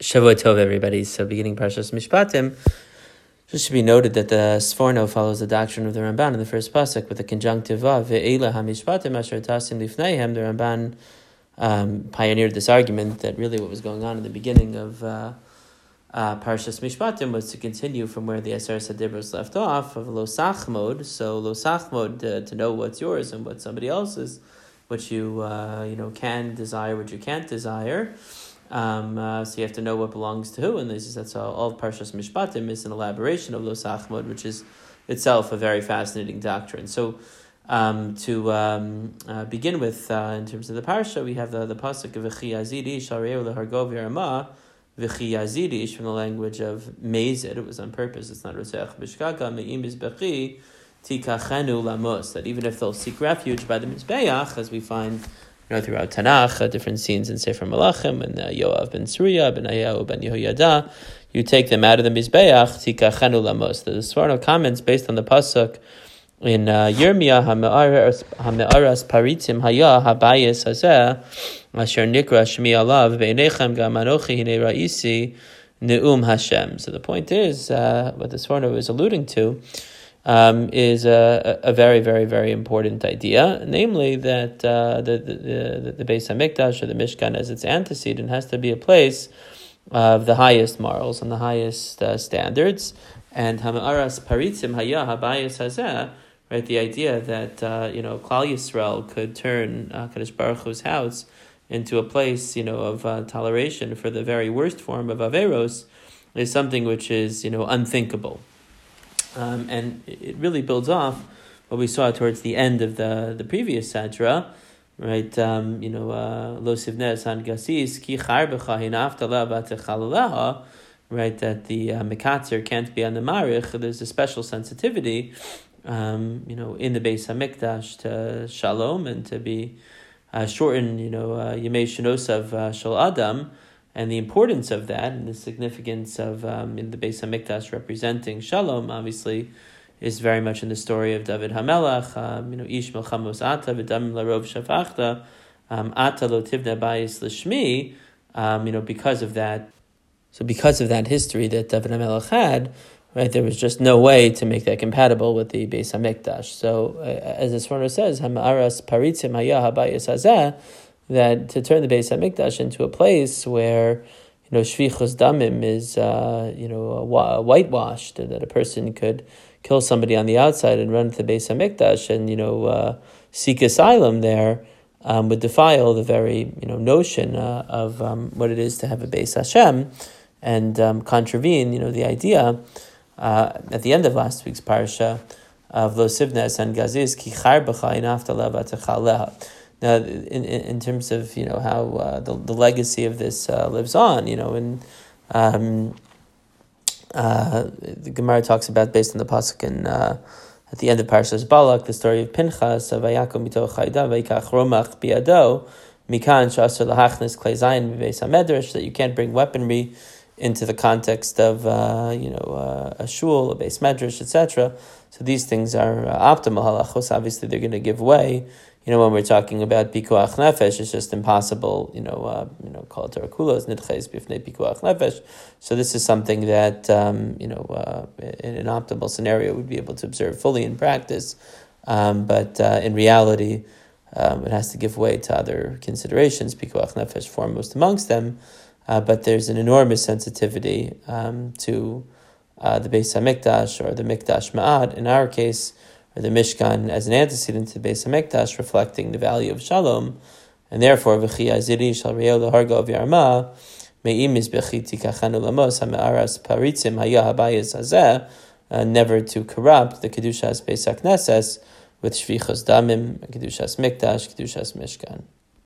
Shavua Tov, everybody. So, beginning Parshas Mishpatim, it should be noted that the Sforno follows the doctrine of the Ramban in the first pasuk with the conjunctive of Ve'ela HaMishpatim Asher Tasim Lifneihem. The Ramban pioneered this argument that really what was going on in the beginning of Parshas Mishpatim was to continue from where the Aseret HaDibros left off of Lo Sachmod. So, Lo Sachmod, to know what's yours and what somebody else's, what you can desire, what you can't desire. So you have to know what belongs to who, and that's all of Parshas Mishpatim is an elaboration of Lo Sachmod, which is itself a very fascinating doctrine. So to begin with, in terms of the parsha, we have the pasuk of V'chi Yazidi Shareu Lehargov Yerama, V'chi Yazidi from the language of Mezid. It was on purpose. It's not Rosech B'Shkaga Me'im Mizbechi Tikachenu Lamos. That even if they'll seek refuge by the Mizbeach, as we find throughout Tanakh, different scenes in Sefer Malachim, and Yoav ben Tzruya, ben Ayahu ben Yehoyada, you take them out of the Mizbeach, Tikachenu Lamos. The Sforno comments based on the pasuk in Yirmiyah, Hame'aras Paritzim Haya Habayis Hazeh, Asher Nikra Shmi Alav, Ve'enechem Gam Anochi Hine Ra'isi, Ne'um Hashem. So the point is, what the Sforno is alluding to, is a very, very, very important idea, namely that the Beis Hamikdash or the Mishkan as its antecedent has to be a place of the highest morals and the highest standards. And Hama'aras Paritzim Haya Habayis Hazeh, right? The idea that Klal Yisrael could turn Kadosh Baruch Hu's house into a place of toleration for the very worst form of Averos is something which is unthinkable. And it really builds off what we saw towards the end of the previous Sadra, right? Lo sivnes han gasis ki charbecha hinaftala v'techalaleha, right? That the mekatzer can't be on the marich. There's a special sensitivity, in the Beis Hamikdash to shalom and to be shortened, yemei shenosav shel adam. And the importance of that and the significance of in the Beis Hamikdash representing Shalom, obviously, is very much in the story of David HaMelech. Ish melchamos ata v'damim larov shafachta, ata lo tivna bayis l'shmi. Because of that. So because of that history that David HaMelech had, right, there was just no way to make that compatible with the Beis Hamikdash. So as the Sforno says, Hama'aras paritzim haya habayis hazeh, that to turn the Beis Hamikdash into a place where, shvichus damim is, whitewashed, that a person could kill somebody on the outside and run to the Beis Hamikdash and, seek asylum there, would defile the very, notion of what it is to have a Beis Hashem and contravene, the idea at the end of last week's parsha of Lo Sivnes and Gaziz ki charbecha inaftala v'techaleha. Now, in terms of how the legacy of this lives on, the Gemara talks about based on the pasuk at the end of Parshas Balak, the story of Pinchas of Vayakom mitoch chayda vayikach romach biado mikan shasur lahachnis klei zayin b'beis hamedrash, that you can't bring weaponry into the context of a shul, a beis medrash, etc. So these things are optimal halachos. Obviously, they're going to give way. When we're talking about pikuach nefesh, it's just impossible. Call it tarakulos nidches bifnei pikuach nefesh. So this is something that in an optimal scenario would be able to observe fully in practice, but in reality, it has to give way to other considerations. Pikuach nefesh foremost amongst them, but there's an enormous sensitivity to the Beis Hamikdash or the Mikdash Ma'at in our case, or the Mishkan as an antecedent to the Beis Hamikdash, reflecting the value of Shalom, and therefore V'chi Yazidi Shal Reo Lehargov Yarma Me'im Mizbechi Tikachenu Lamos Hame'aras Paritzim Haya Habayis Hazeh, never to corrupt the Kedushas Beis HaKnesses with Shvichos Damim, Kedushas Mikdash, Kedushas Mishkan.